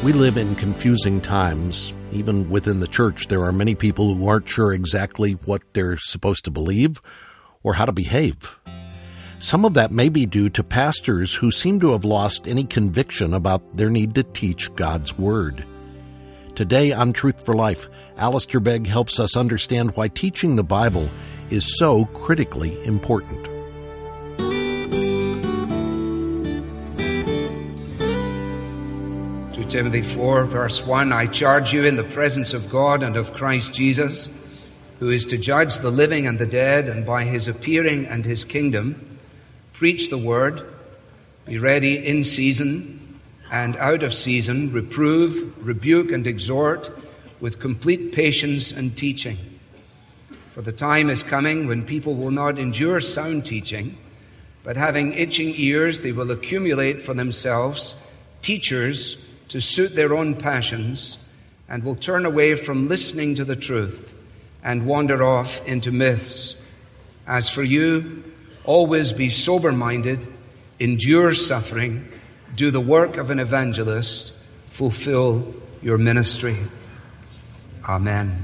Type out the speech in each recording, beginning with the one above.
We live in confusing times. Even within the church, there are many people who aren't sure exactly what they're supposed to believe or how to behave. Some of that may be due to pastors who seem to have lost any conviction about their need to teach God's Word. Today on Truth for Life, Alistair Begg helps us understand why teaching the Bible is so critically important. 2 Timothy 4, verse 1, I charge you in the presence of God and of Christ Jesus, who is to judge the living and the dead, and by his appearing and his kingdom, preach the word, be ready in season and out of season, reprove, rebuke, and exhort with complete patience and teaching. For the time is coming when people will not endure sound teaching, but having itching ears, they will accumulate for themselves teachers to suit their own passions, and will turn away from listening to the truth and wander off into myths. As for you, always be sober-minded, endure suffering, do the work of an evangelist, fulfill your ministry. Amen.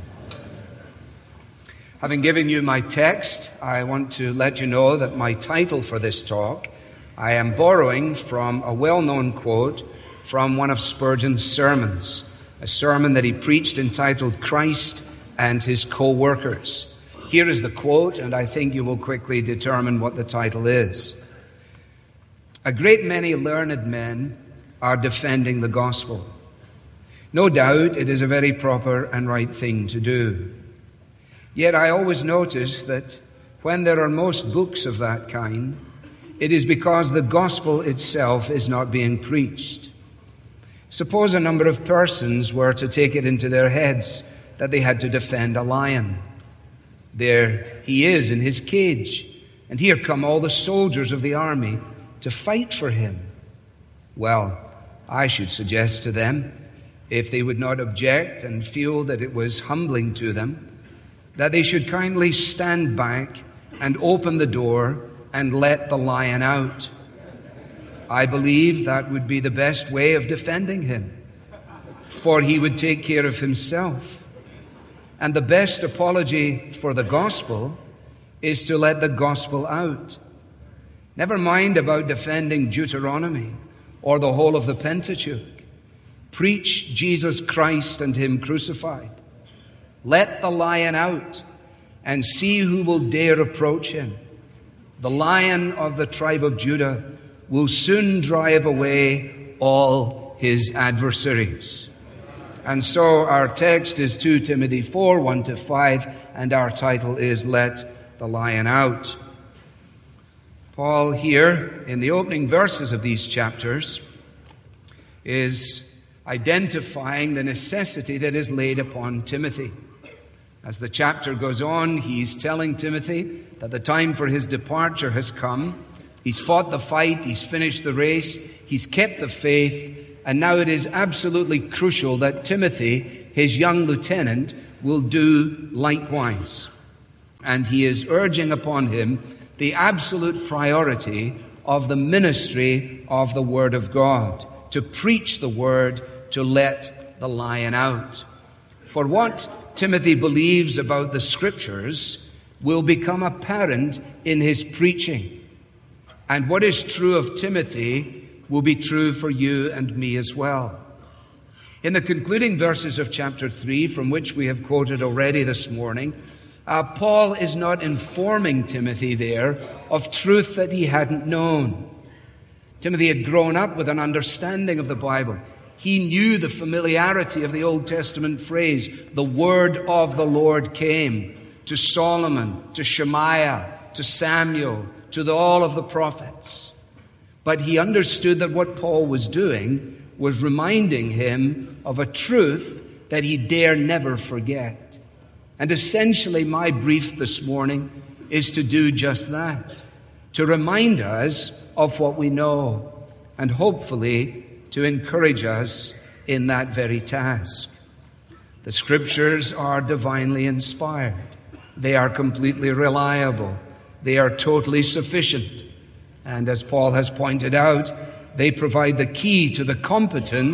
Having given you my text, I want to let you know that my title for this talk, I am borrowing from a well-known quote from one of Spurgeon's sermons, a sermon that he preached entitled Christ and His Co-Workers. Here is the quote, and I think you will quickly determine what the title is. A great many learned men are defending the gospel. No doubt it is a very proper and right thing to do. Yet I always notice that when there are most books of that kind, it is because the gospel itself is not being preached. Suppose a number of persons were to take it into their heads that they had to defend a lion. There he is in his cage, and here come all the soldiers of the army to fight for him. Well, I should suggest to them, if they would not object and feel that it was humbling to them, that they should kindly stand back and open the door and let the lion out. I believe that would be the best way of defending him, for he would take care of himself. And the best apology for the gospel is to let the gospel out. Never mind about defending Deuteronomy or the whole of the Pentateuch. Preach Jesus Christ and Him crucified. Let the lion out and see who will dare approach him. The Lion of the tribe of Judah will soon drive away all his adversaries. And so our text is 2 Timothy 4, 1-5, and our title is Let the Lion Out. Paul here, in the opening verses of these chapters, is identifying the necessity that is laid upon Timothy. As the chapter goes on, he's telling Timothy that the time for his departure has come. He's fought the fight, he's finished the race, he's kept the faith, and now it is absolutely crucial that Timothy, his young lieutenant, will do likewise. And he is urging upon him the absolute priority of the ministry of the Word of God, to preach the Word, to let the lion out. For what Timothy believes about the Scriptures will become apparent in his preaching. And what is true of Timothy will be true for you and me as well. In the concluding verses of chapter 3, from which we have quoted already this morning, Paul is not informing Timothy there of truth that he hadn't known. Timothy had grown up with an understanding of the Bible. He knew the familiarity of the Old Testament phrase, the word of the Lord came to Solomon, to Shemaiah, to Samuel, to all of the prophets. But he understood that what Paul was doing was reminding him of a truth that he dare never forget. And essentially my brief this morning is to do just that, to remind us of what we know, and hopefully to encourage us in that very task. The Scriptures are divinely inspired. They are completely reliable. They are totally sufficient. And as Paul has pointed out, they provide the key to the competence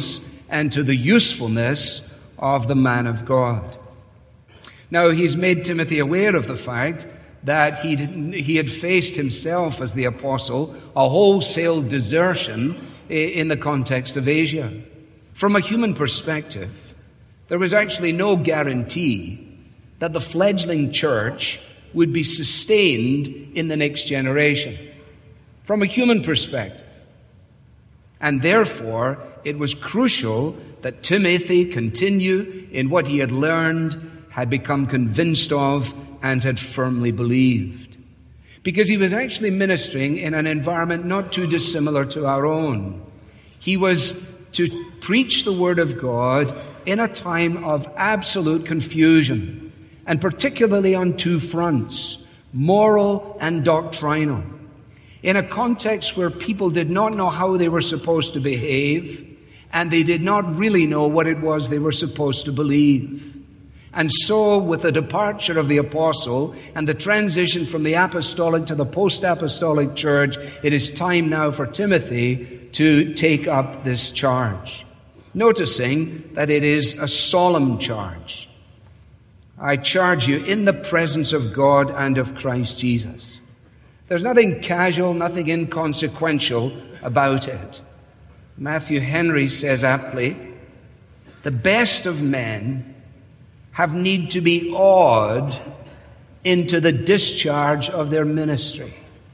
and to the usefulness of the man of God. Now, he's made Timothy aware of the fact that he had faced himself as the apostle a wholesale desertion in the context of Asia. From a human perspective, there was actually no guarantee that the fledgling church would be sustained in the next generation. From a human perspective. And therefore, it was crucial that Timothy continue in what he had learned, had become convinced of, and had firmly believed. Because he was actually ministering in an environment not too dissimilar to our own. He was to preach the Word of God in a time of absolute confusion, and particularly on two fronts, moral and doctrinal. In a context where people did not know how they were supposed to behave, and they did not really know what it was they were supposed to believe. And so, with the departure of the apostle and the transition from the apostolic to the post-apostolic church, it is time now for Timothy to take up this charge. Noticing that it is a solemn charge. I charge you in the presence of God and of Christ Jesus. There's nothing casual, nothing inconsequential about it. Matthew Henry says aptly, the best of men have need to be awed into the discharge of their ministry.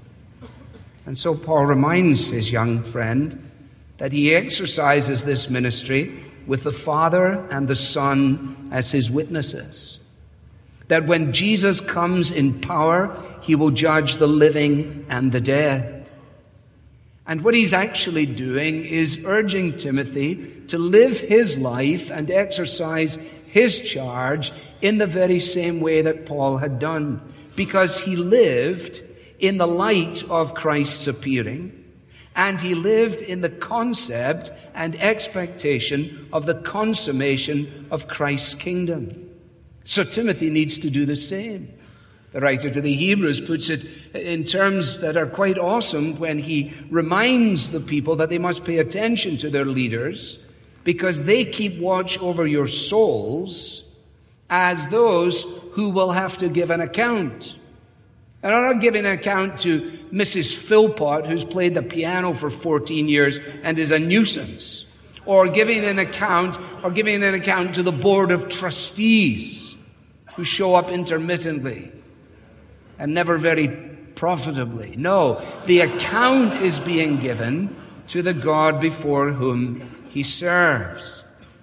And so Paul reminds his young friend that he exercises this ministry with the Father and the Son as his witnesses. That when Jesus comes in power, he will judge the living and the dead. And what he's actually doing is urging Timothy to live his life and exercise his charge in the very same way that Paul had done, because he lived in the light of Christ's appearing, and he lived in the concept and expectation of the consummation of Christ's kingdom. So Timothy needs to do the same. The writer to the Hebrews puts it in terms that are quite awesome when he reminds the people that they must pay attention to their leaders because they keep watch over your souls as those who will have to give an account. And I'm not giving an account to Mrs. Philpott, who's played the piano for 14 years and is a nuisance, or giving an account to the board of trustees who show up intermittently and never very profitably. No, the account is being given to the God before whom he serves.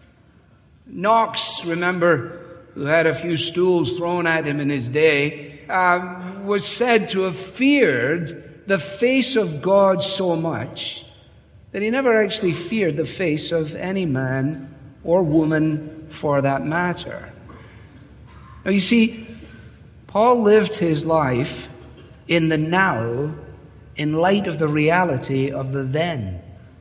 Knox, remember, who had a few stools thrown at him in his day, was said to have feared the face of God so much that he never actually feared the face of any man or woman for that matter. Now you see, Paul lived his life in the now in light of the reality of the then.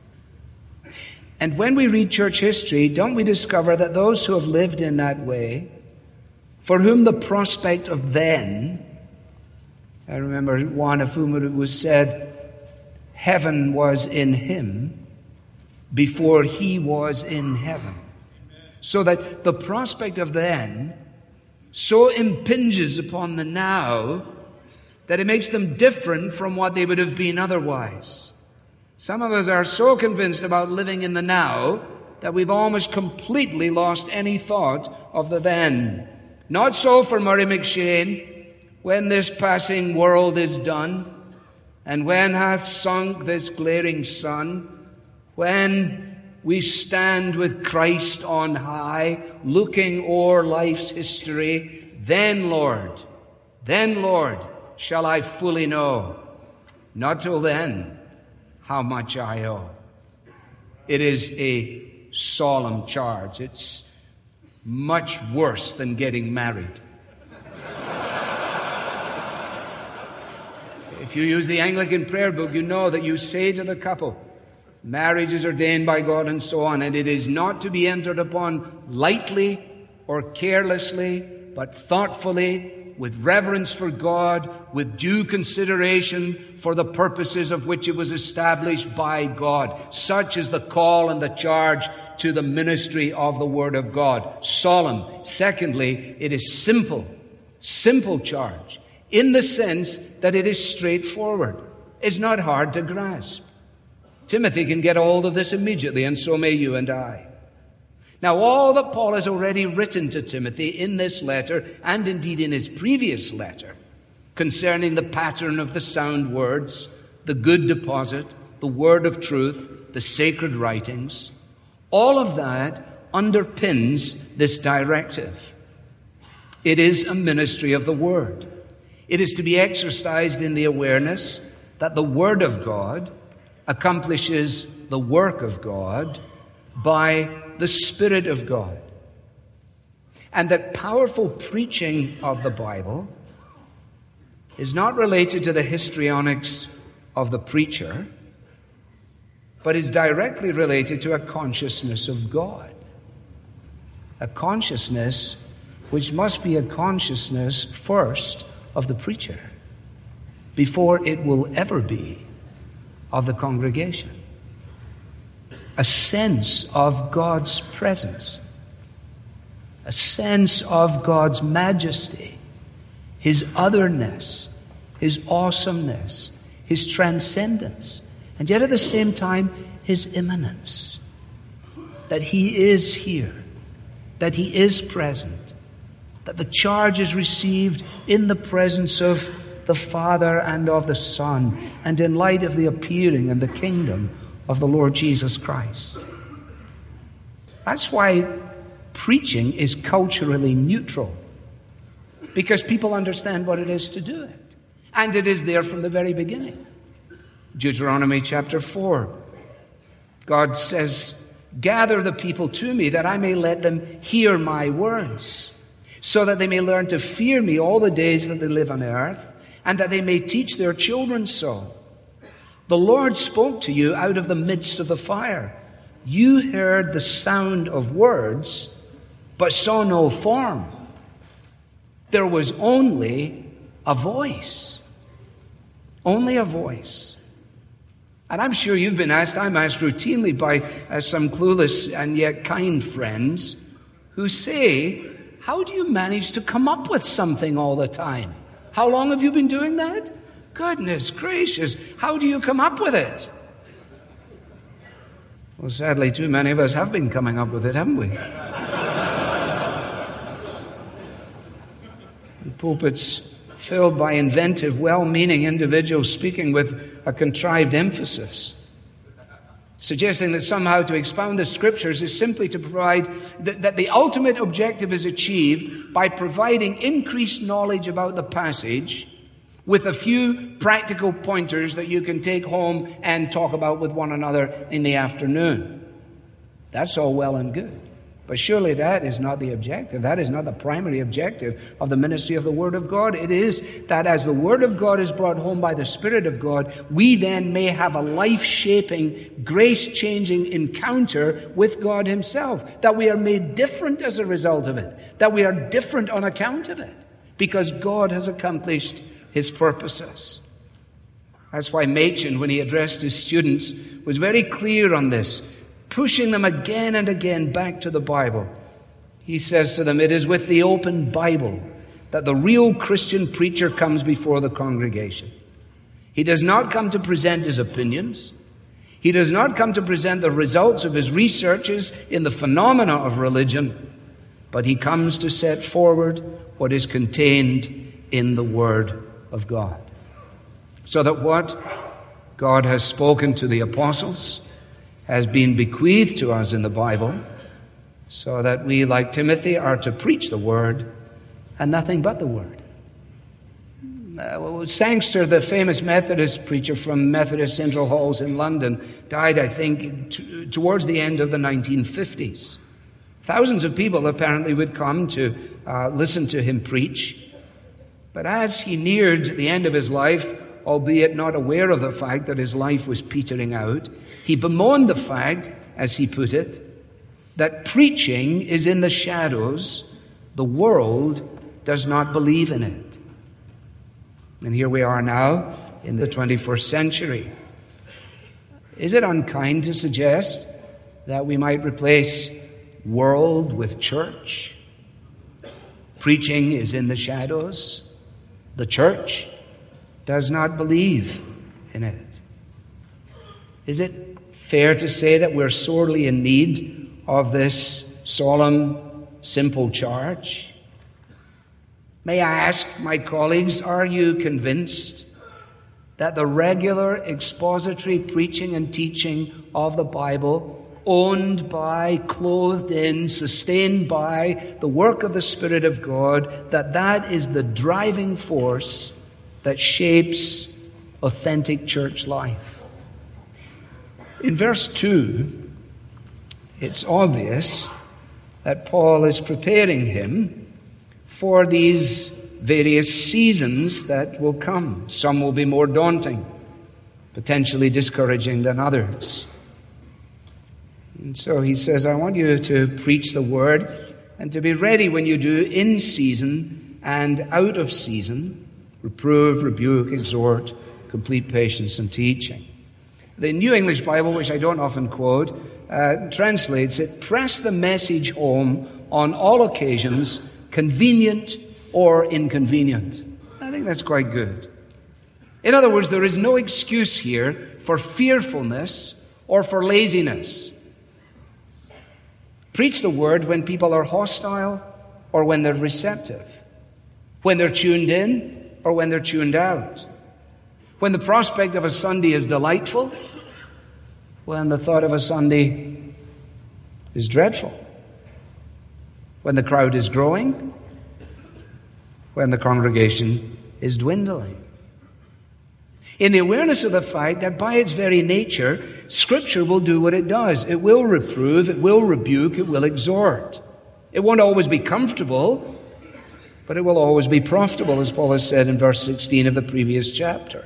And when we read church history, don't we discover that those who have lived in that way, for whom the prospect of then, I remember one of whom it was said, heaven was in him before he was in heaven. So that the prospect of then so impinges upon the now that it makes them different from what they would have been otherwise. Some of us are so convinced about living in the now that we've almost completely lost any thought of the then. Not so for Murray McShane. When this passing world is done, and when hath sunk this glaring sun, when we stand with Christ on high, looking o'er life's history, then, Lord, shall I fully know, not till then, how much I owe. It is a solemn charge. It's much worse than getting married. If you use the Anglican prayer book, you know that you say to the couple, marriage is ordained by God and so on, and it is not to be entered upon lightly or carelessly, but thoughtfully, with reverence for God, with due consideration for the purposes of which it was established by God. Such is the call and the charge to the ministry of the Word of God. Solemn. Secondly, it is simple. Simple charge. In the sense that it is straightforward. It's not hard to grasp. Timothy can get a hold of this immediately, and so may you and I. Now, all that Paul has already written to Timothy in this letter, and indeed in his previous letter, concerning the pattern of the sound words, the good deposit, the word of truth, the sacred writings, all of that underpins this directive. It is a ministry of the Word. It is to be exercised in the awareness that the Word of God accomplishes the work of God by the Spirit of God. And that powerful preaching of the Bible is not related to the histrionics of the preacher, but is directly related to a consciousness of God. A consciousness which must be a consciousness first of the preacher before it will ever be of the congregation. A sense of God's presence, a sense of God's majesty, His otherness, His awesomeness, His transcendence, and yet at the same time, His immanence. That He is here, that He is present, that the charge is received in the presence of the Father and of the Son, and in light of the appearing and the kingdom of the Lord Jesus Christ. That's why preaching is culturally neutral, because people understand what it is to do it. And it is there from the very beginning. Deuteronomy chapter 4. God says, "Gather the people to me, that I may let them hear my words, so that they may learn to fear me all the days that they live on earth, and that they may teach their children so. The Lord spoke to you out of the midst of the fire. You heard the sound of words, but saw no form. There was only a voice." Only a voice. And I'm sure you've been asked, I'm asked routinely by some clueless and yet kind friends who say, "How do you manage to come up with something all the time? How long have you been doing that? Goodness gracious, how do you come up with it?" Well, sadly, too many of us have been coming up with it, haven't we? The pulpits filled by inventive, well-meaning individuals speaking with a contrived emphasis, suggesting that somehow to expound the Scriptures is simply to provide, that the ultimate objective is achieved by providing increased knowledge about the passage with a few practical pointers that you can take home and talk about with one another in the afternoon. That's all well and good. But surely that is not the objective. That is not the primary objective of the ministry of the Word of God. It is that as the Word of God is brought home by the Spirit of God, we then may have a life-shaping, grace-changing encounter with God Himself. That we are made different as a result of it. That we are different on account of it. Because God has accomplished His purposes. That's why Machen, when he addressed his students, was very clear on this, pushing them again and again back to the Bible. He says to them, "It is with the open Bible that the real Christian preacher comes before the congregation. He does not come to present his opinions. He does not come to present the results of his researches in the phenomena of religion, but he comes to set forward what is contained in the Word of God." So that what God has spoken to the apostles has been bequeathed to us in the Bible, so that we, like Timothy, are to preach the Word and nothing but the Word. Sangster, the famous Methodist preacher from Methodist Central Halls in London, died, I think, towards the end of the 1950s. Thousands of people apparently would come to listen to him preach. But as he neared the end of his life, albeit not aware of the fact that his life was petering out, he bemoaned the fact, as he put it, that preaching is in the shadows. The world does not believe in it. And here we are now in the 21st century. Is it unkind to suggest that we might replace world with church. Preaching is in the shadows. The church does not believe in it. Is it fair to say that we're sorely in need of this solemn, simple charge? May I ask my colleagues, are you convinced that the regular expository preaching and teaching of the Bible, owned by, clothed in, sustained by the work of the Spirit of God, that is the driving force that shapes authentic church life? In verse 2, it's obvious that Paul is preparing him for these various seasons that will come. Some will be more daunting, potentially discouraging than others. And so he says, I want you to preach the word and to be ready when you do, in season and out of season, reprove, rebuke, exhort, complete patience and teaching. The New English Bible, which I don't often quote, translates it, press the message home on all occasions, convenient or inconvenient. I think that's quite good. In other words, there is no excuse here for fearfulness or for laziness. Preach the word when people are hostile or when they're receptive, when they're tuned in or when they're tuned out, when the prospect of a Sunday is delightful, when the thought of a Sunday is dreadful, when the crowd is growing, when the congregation is dwindling. In the awareness of the fact that by its very nature, Scripture will do what it does. It will reprove, it will rebuke, it will exhort. It won't always be comfortable, but it will always be profitable, as Paul has said in verse 16 of the previous chapter.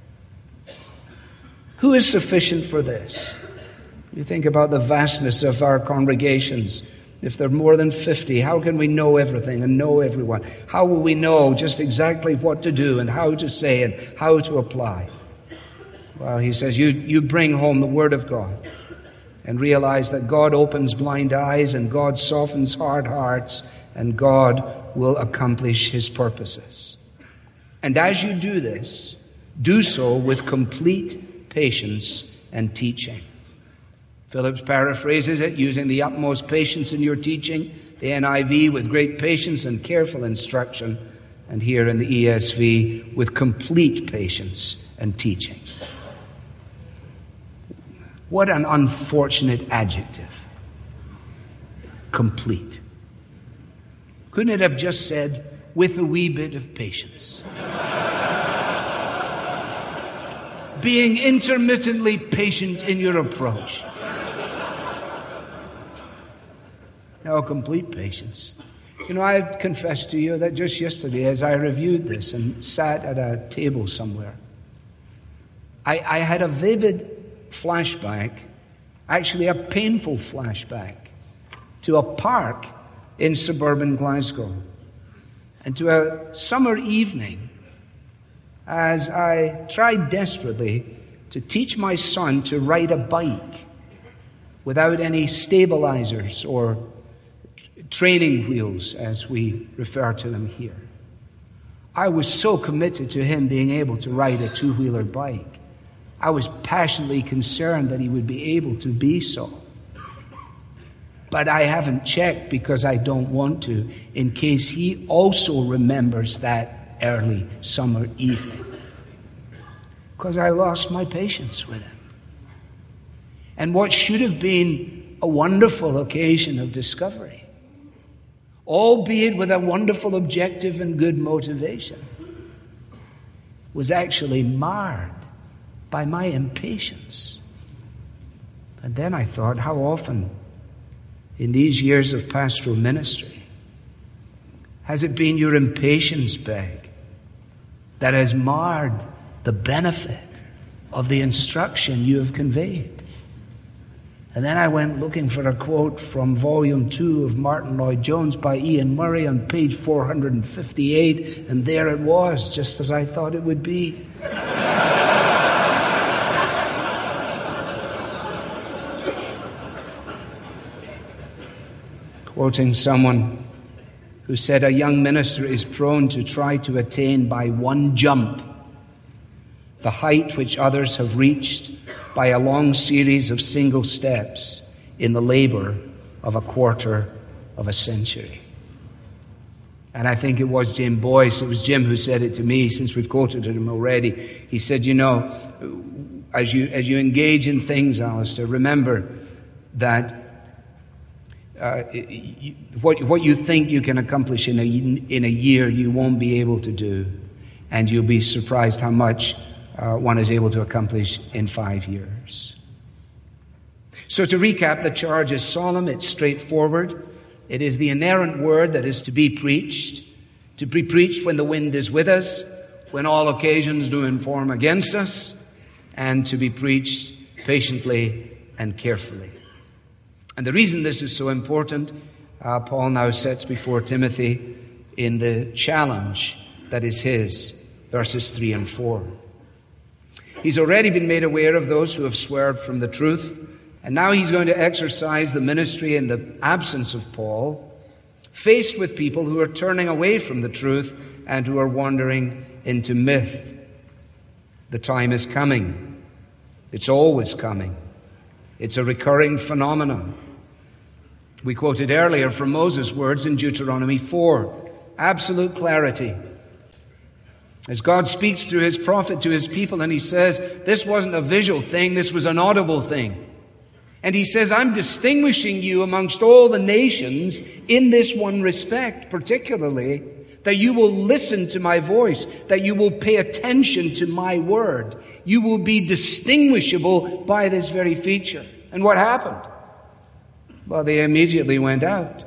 Who is sufficient for this? You think about the vastness of our congregations. If there are more than 50, how can we know everything and know everyone? How will we know just exactly what to do and how to say and how to apply? Well, he says, you bring home the Word of God and realize that God opens blind eyes and God softens hard hearts and God will accomplish His purposes. And as you do this, do so with complete patience and teaching. Phillips paraphrases it, using the utmost patience in your teaching, the NIV with great patience and careful instruction, and here in the ESV with complete patience and teaching. What an unfortunate adjective. Complete. Couldn't it have just said, with a wee bit of patience? Being intermittently patient in your approach. No, complete patience. You know, I confess to you that just yesterday as I reviewed this and sat at a table somewhere, I had a vivid flashback, actually a painful flashback, to a park in suburban Glasgow and to a summer evening as I tried desperately to teach my son to ride a bike without any stabilizers or training wheels, as we refer to them here. I was so committed to him being able to ride a two-wheeler bike. I was passionately concerned that he would be able to be so. But I haven't checked because I don't want to, in case he also remembers that early summer evening. Because I lost my patience with him. And what should have been a wonderful occasion of discovery, albeit with a wonderful objective and good motivation, was actually marred by my impatience. And then I thought, how often in these years of pastoral ministry has it been your impatience, Beg, that has marred the benefit of the instruction you have conveyed? And then I went looking for a quote from Volume 2 of Martin Lloyd-Jones by Ian Murray on page 458, and there it was, just as I thought it would be. quoting someone who said, a young minister is prone to try to attain by one jump the height which others have reached by a long series of single steps in the labor of a quarter of a century. And I think it was Jim Boyce, it was Jim who said it to me, since we've quoted him already. He said, you know, as you engage in things, Alistair, remember that what you think you can accomplish in a year, you won't be able to do. And you'll be surprised how much one is able to accomplish in 5 years. So to recap, the charge is solemn, it's straightforward. It is the inerrant word that is to be preached when the wind is with us, when all occasions do inform against us, and to be preached patiently and carefully. And the reason this is so important, Paul now sets before Timothy in the challenge that is his, verses 3 and 4. He's already been made aware of those who have swerved from the truth, and now he's going to exercise the ministry in the absence of Paul, faced with people who are turning away from the truth and who are wandering into myth. The time is coming. It's always coming. It's a recurring phenomenon. We quoted earlier from Moses' words in Deuteronomy 4. Absolute clarity. As God speaks through his prophet to his people, and he says, this wasn't a visual thing, this was an audible thing. And he says, I'm distinguishing you amongst all the nations in this one respect, particularly that you will listen to my voice, that you will pay attention to my word. You will be distinguishable by this very feature. And what happened? Well, they immediately went out.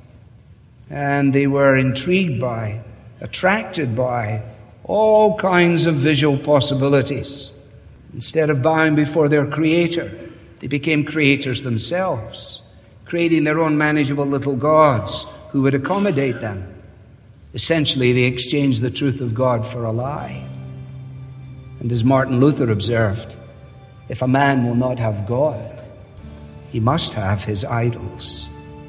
And they were intrigued by, attracted by all kinds of visual possibilities. Instead of bowing before their Creator, they became creators themselves, creating their own manageable little gods who would accommodate them. Essentially, they exchanged the truth of God for a lie. And as Martin Luther observed, if a man will not have God, he must have his idols.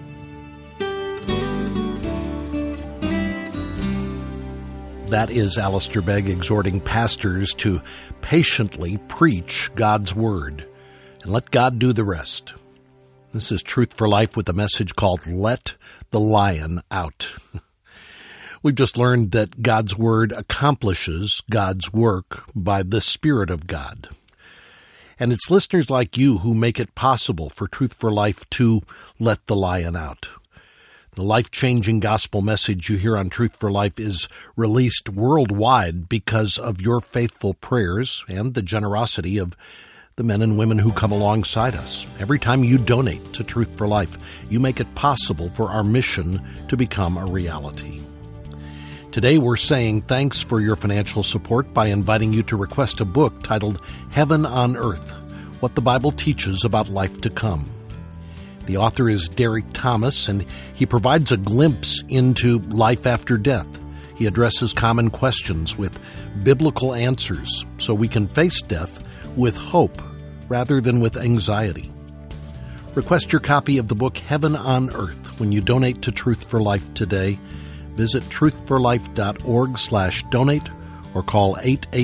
That is Alistair Begg exhorting pastors to patiently preach God's word and let God do the rest. This is Truth for Life with a message called Let the Lion Out. We've just learned that God's word accomplishes God's work by the Spirit of God. And it's listeners like you who make it possible for Truth for Life to let the lion out. The life-changing gospel message you hear on Truth for Life is released worldwide because of your faithful prayers and the generosity of the men and women who come alongside us. Every time you donate to Truth for Life, you make it possible for our mission to become a reality. Today we're saying thanks for your financial support by inviting you to request a book titled Heaven on Earth, What the Bible Teaches About Life to Come. The author is Derek Thomas, and he provides a glimpse into life after death. He addresses common questions with biblical answers so we can face death with hope rather than with anxiety. Request your copy of the book Heaven on Earth when you donate to Truth for Life today. Visit truthforlife.org/donate or call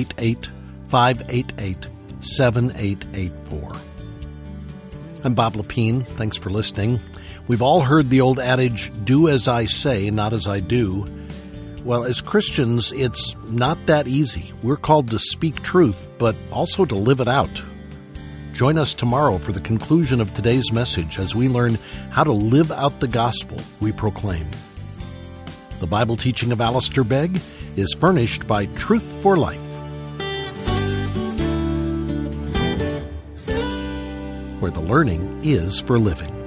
888-588-7884. I'm Bob Lepine. Thanks for listening. We've all heard the old adage, do as I say, not as I do. Well, as Christians, it's not that easy. We're called to speak truth, but also to live it out. Join us tomorrow for the conclusion of today's message as we learn how to live out the gospel we proclaim. The Bible teaching of Alistair Begg is furnished by Truth for Life. Where the learning is for living.